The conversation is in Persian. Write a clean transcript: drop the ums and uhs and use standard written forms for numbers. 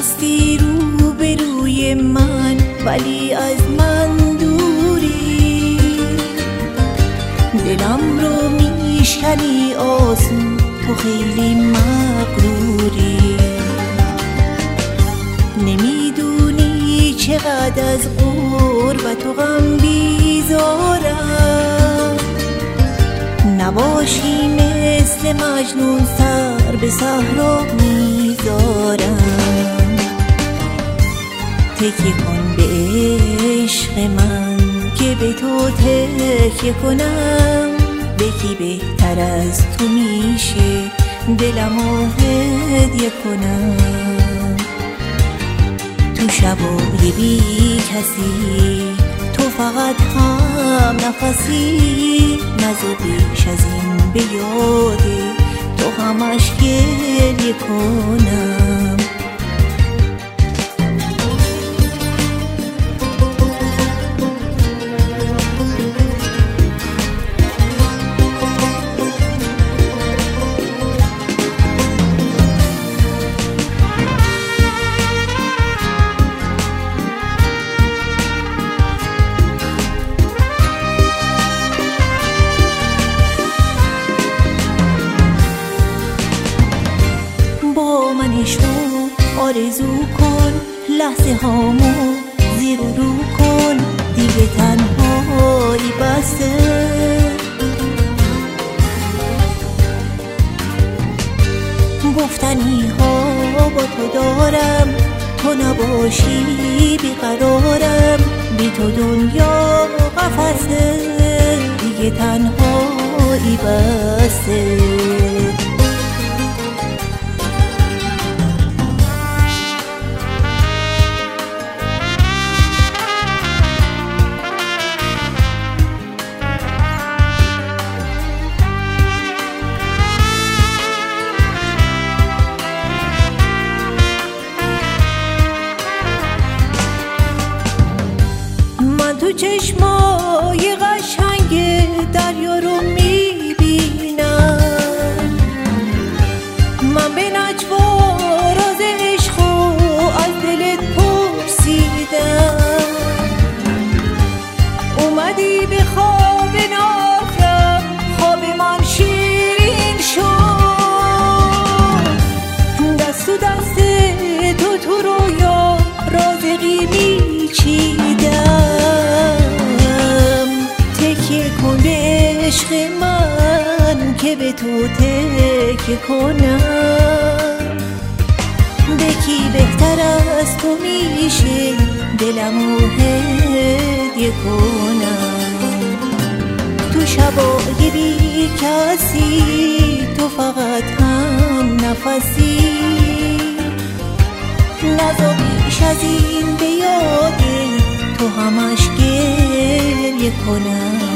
هستی رو به روی من ولی از من دوری، دلم رو میشکنی آسون، تو خیلی مغروری. نمیدونی چقدر از غربت و غم بیزارم، نباشی مثل مجنون سر به صحرا میذارم. تکیه کن به عشق من که به تو تکیه کنم، به کی بهتر از تو میشه دلمو هدیه کنم. تو شبای بی کسی تو فقط هم نفسی، نزو بیش از این به یاده تو همش گریه کنم. آرزو کن لحظه هامو زیر و رو کن، دیگه تنهایی بسه. گفتنی ها با تو دارم، تو نباشی بیقرارم، بی تو دنیا قفسه، دیگه تنهایی بسه. تو چشمای قشنگ دریا رو میبینم، من به نجوا راز عشق از دلت پرسیدم. اومدی به خواب نافرم، خواب من شیرین شد، دست تو دست تو رویا رازقی میچیدم. عشق من که به تو تکیه کنم، به کی بهتر از تو میشه دلمو هدیه کنم. تو شبای بی کسی تو فقط هم نفسی، نزا بیش از این به یاده تو همش گریه کنم.